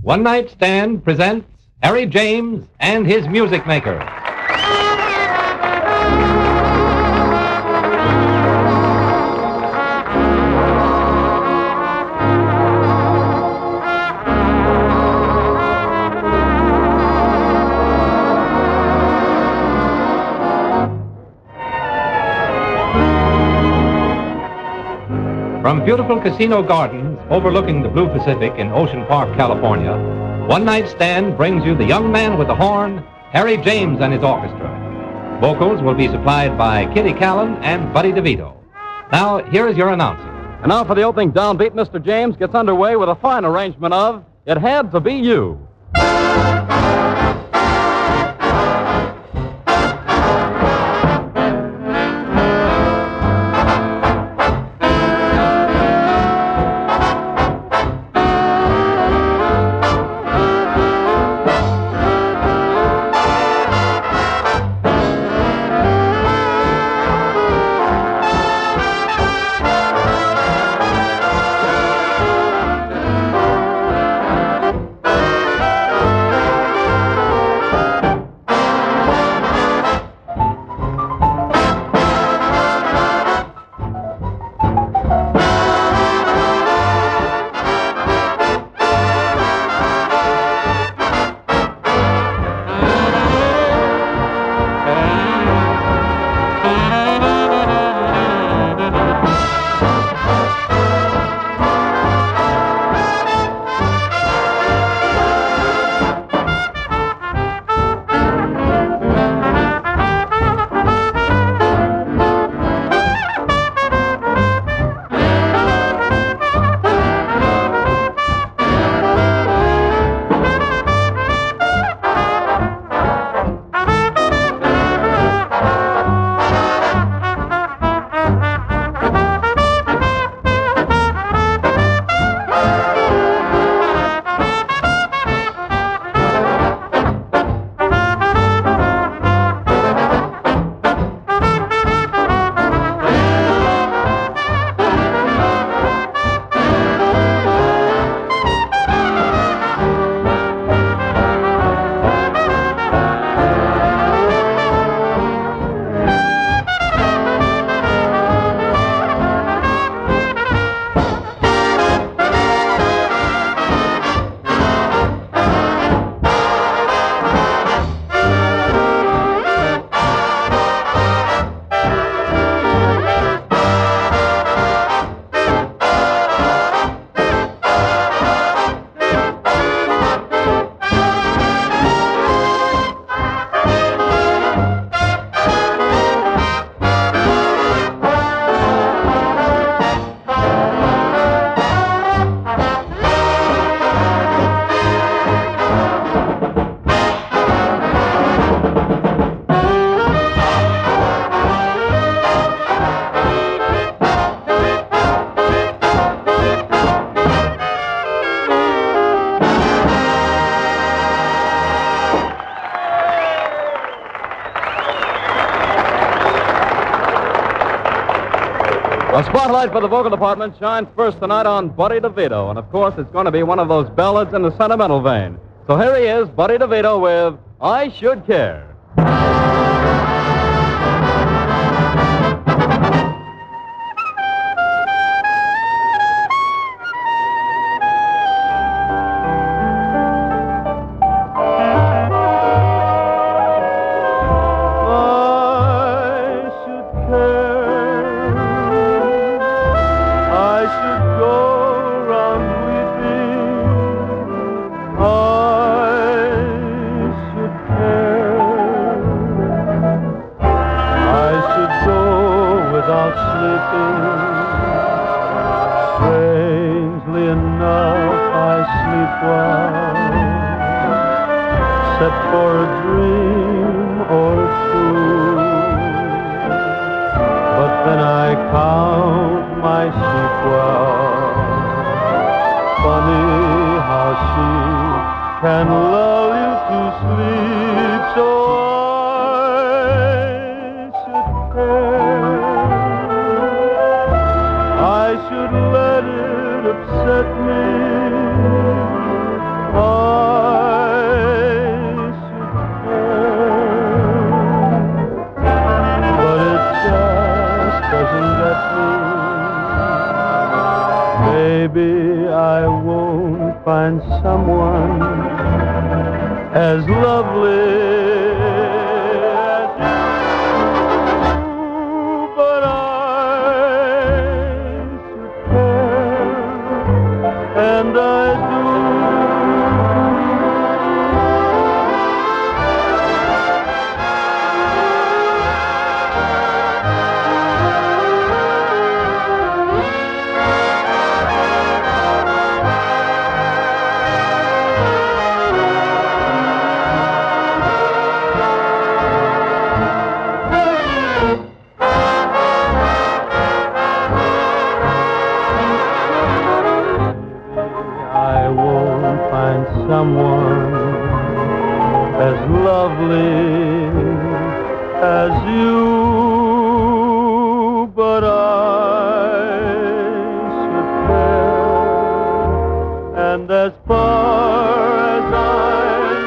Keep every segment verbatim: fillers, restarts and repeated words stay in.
One Night Stand presents Harry James and his Music Maker. From beautiful casino gardens overlooking the blue Pacific in Ocean Park, California, One Night Stand brings you the young man with the horn, Harry James and his orchestra. Vocals will be supplied by Kitty Callan and Buddy DeVito. Now, here is your announcer. And now for the opening downbeat, Mister James gets underway with a fine arrangement of It Had to Be You. The spotlight for the vocal department shines first tonight on Buddy DeVito, and of course it's going to be one of those ballads in the sentimental vein. So here he is, Buddy DeVito with I Should Care. Strangely enough, I sleep well, except for a dream or two. But then I count my sheep well. Funny how she can lull you to sleep, so I should care. I should let it upset me. Oh, find someone as lovely as you, but I should care, and I do. Someone as lovely as you, but I should care, and as far as I'm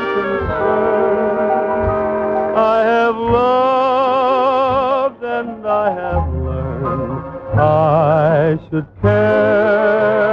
concerned, I have loved and I have learned I should care.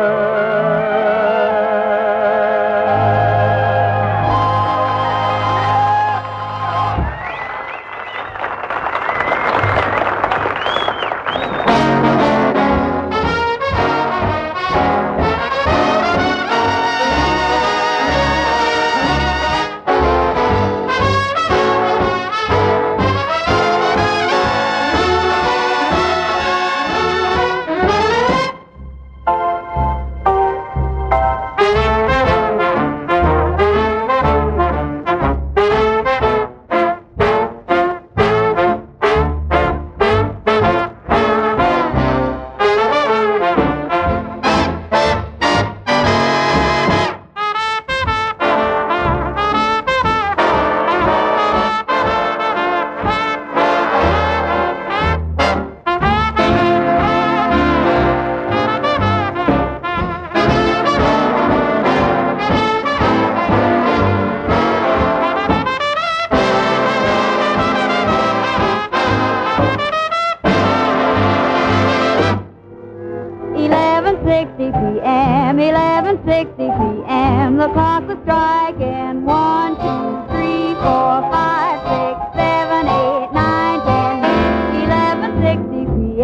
eleven sixty p.m., eleven sixty p.m. The clock was striking one, two, three, four, five, six, seven, eight, nine, ten, eleven sixty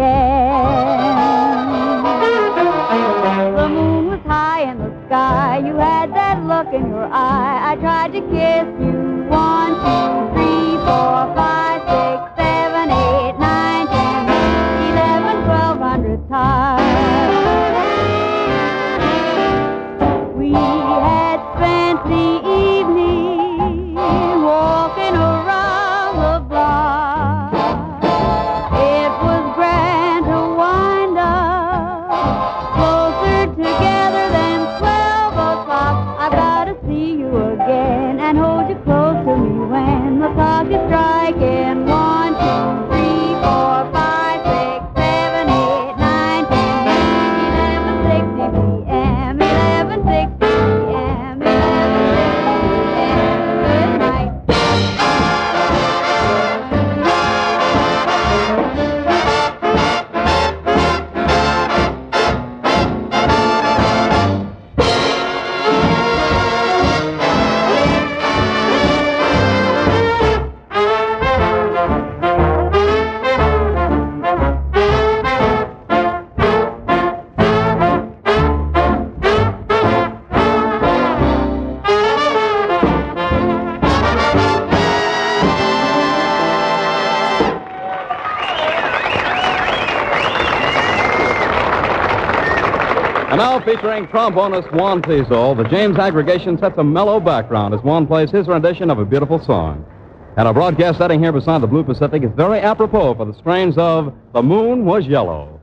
p.m. The moon was high in the sky. You had that look in your eye. I tried to kiss you. One, two, three, four, five, six, seven, eight, nine, ten, eleven, twelve hundred times. We had spent the evening walking around the block. It was grand to wind up closer together than twelve o'clock. I've got to see you again and hold you close to me when the clock is striking. One, two, three, four, five, six, seven, eight, nine, ten, eleven sixty p.m., eleven sixty p.m., eleven sixty And now, featuring trombonist Juan Teasel, the James Aggregation sets a mellow background as Juan plays his rendition of a beautiful song. And our broadcast setting here beside the Blue Pacific is very apropos for the strains of The Moon Was Yellow.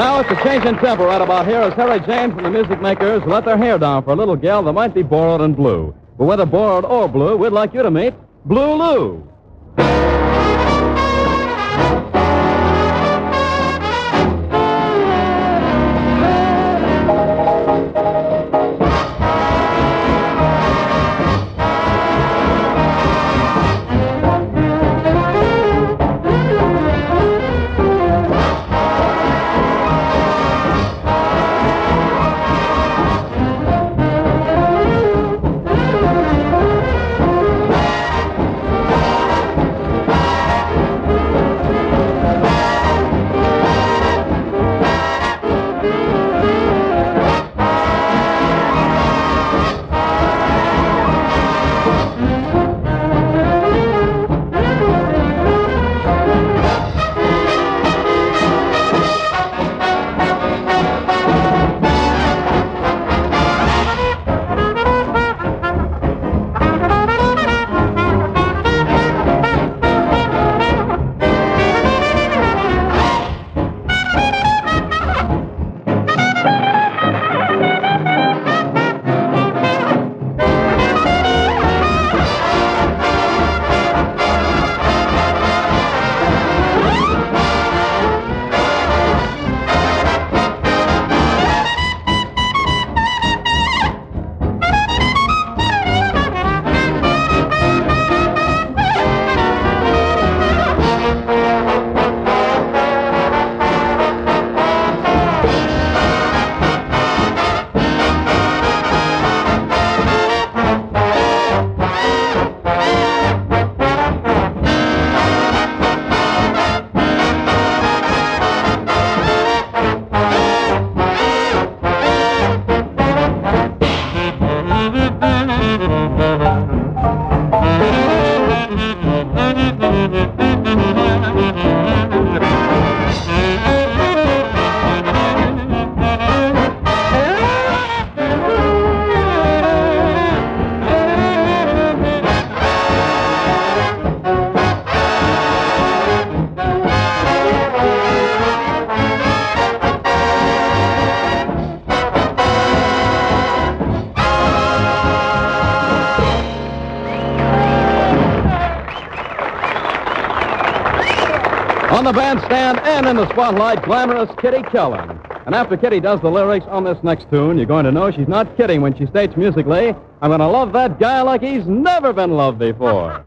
now it's a change in tempo right about here as Harry James and the Music Makers let their hair down for a little gal that might be borrowed and blue. But whether borrowed or blue, we'd like you to meet Blue Lou. On the bandstand and in the spotlight, glamorous Kitty Kellen. And after Kitty does the lyrics on this next tune, you're going to know she's not kidding when she states musically, I'm going to love that guy like he's never been loved before.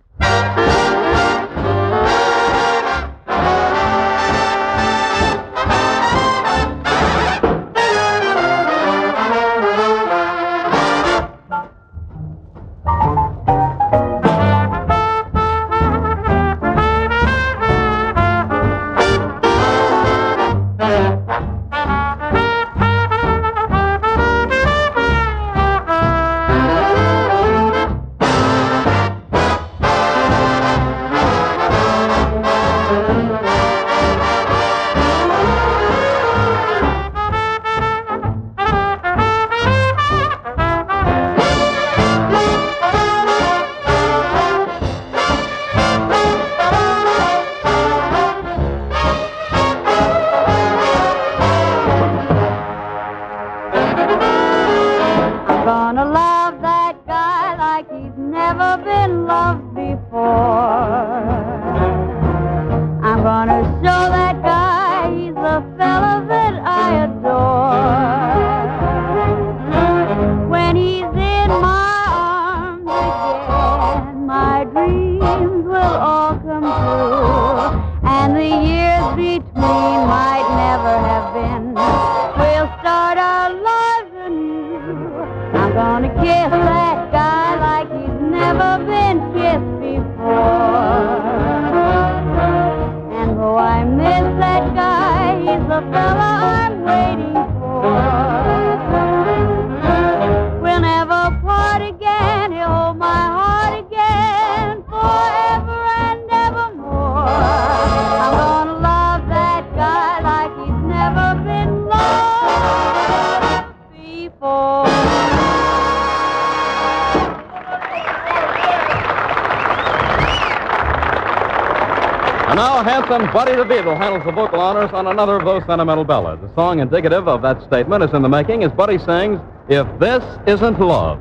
now, handsome Buddy DeVito handles the vocal honors on another of those sentimental ballads. A song indicative of that statement is in the making as Buddy sings, If This Isn't Love.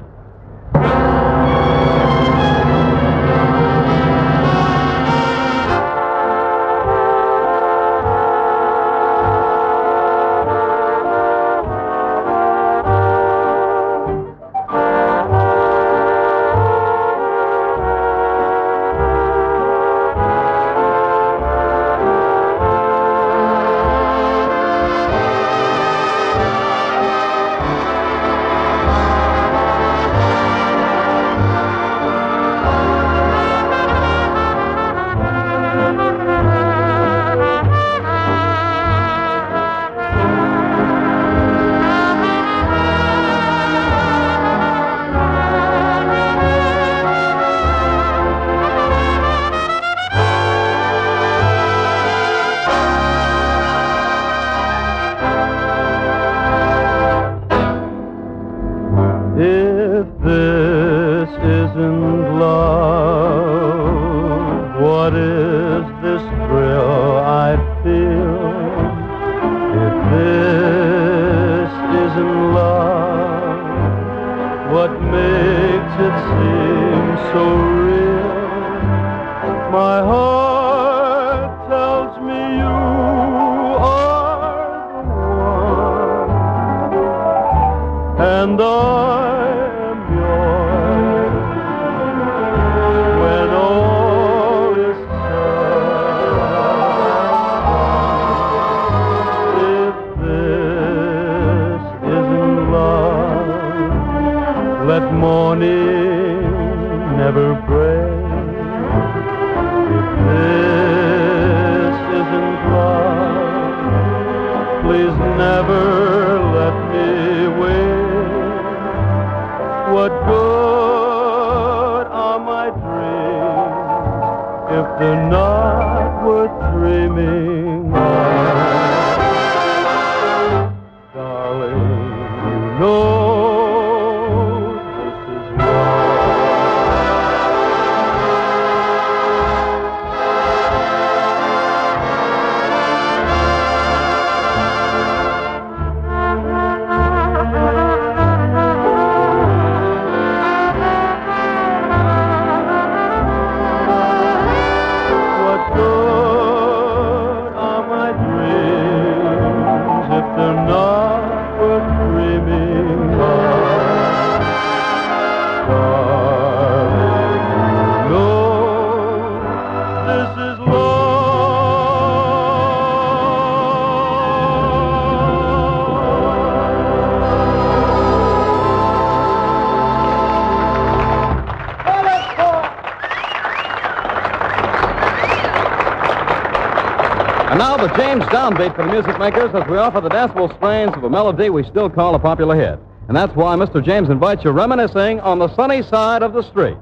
If this isn't love, what is this thrill I feel? If this isn't love, what makes it seem so real? My heart tells me you are the one, and I let morning never break. If this isn't love, please never let me wait. What good are my dreams if they're not worth dreaming of? Darling, you know And now the James downbeat for the music makers as we offer the danceable strains of a melody we still call a popular hit. And that's why Mister James invites you reminiscing on the sunny side of the street.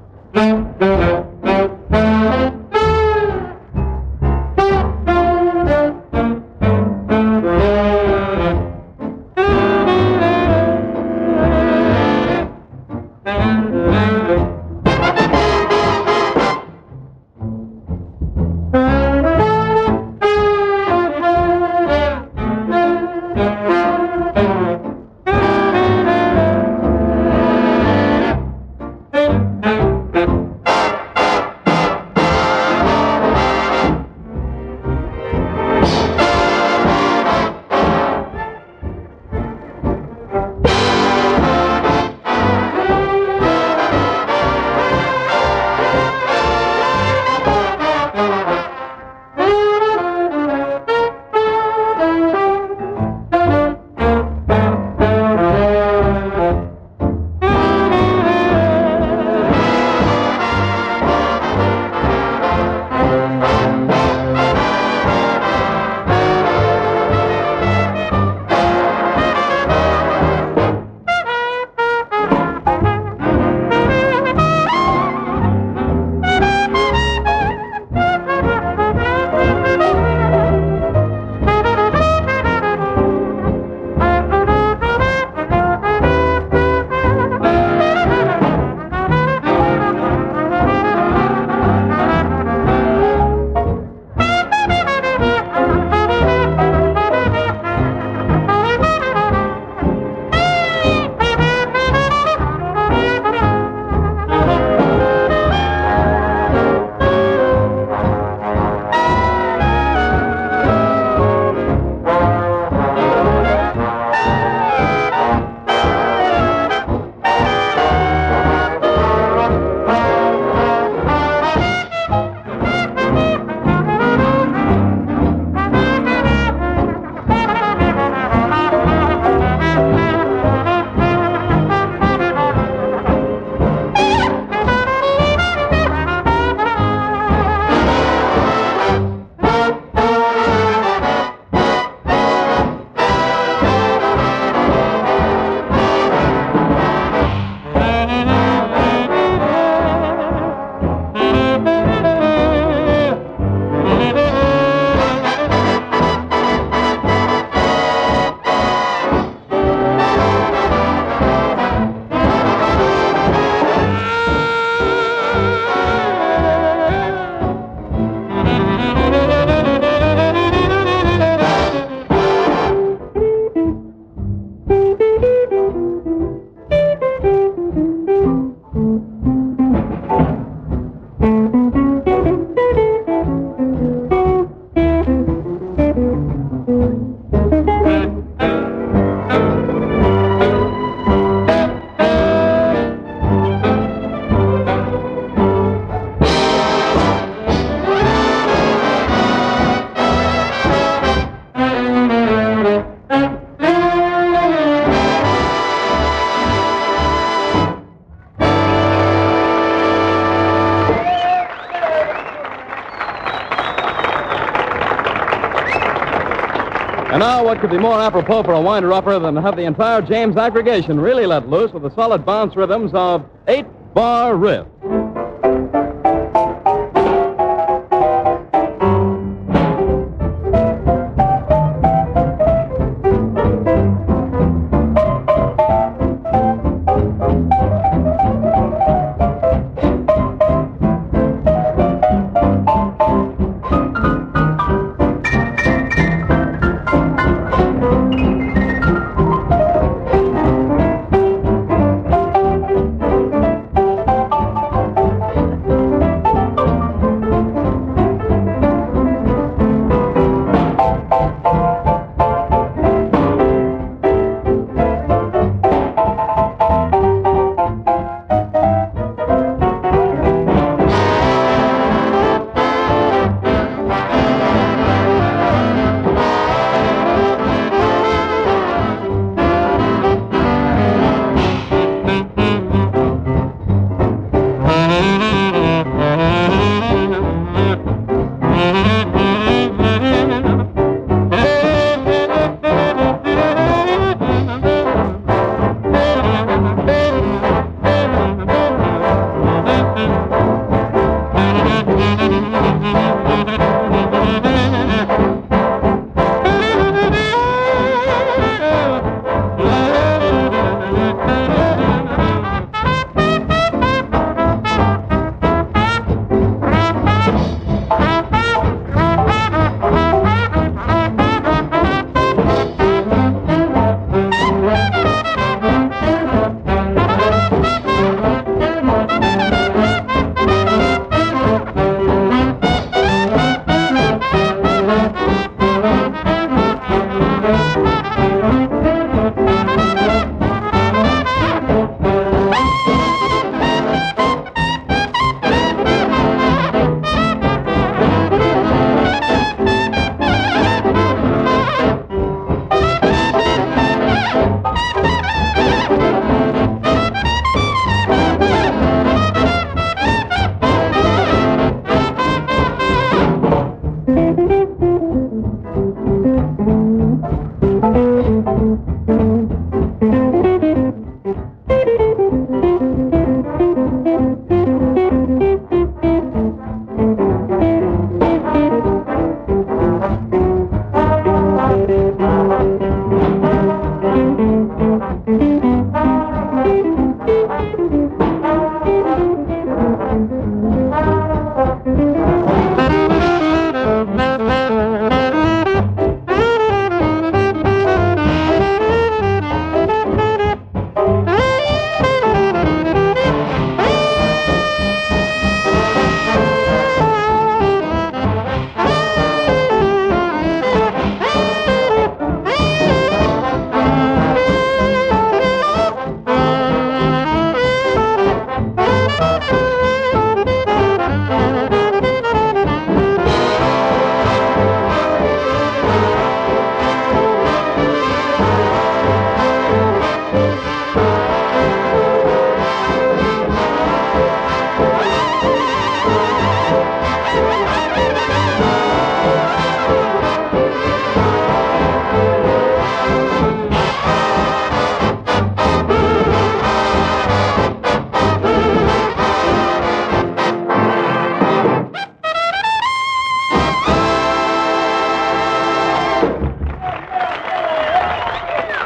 And now, what could be more apropos for a winder-upper than to have the entire James aggregation really let loose with the solid bounce rhythms of Eight Bar Riff.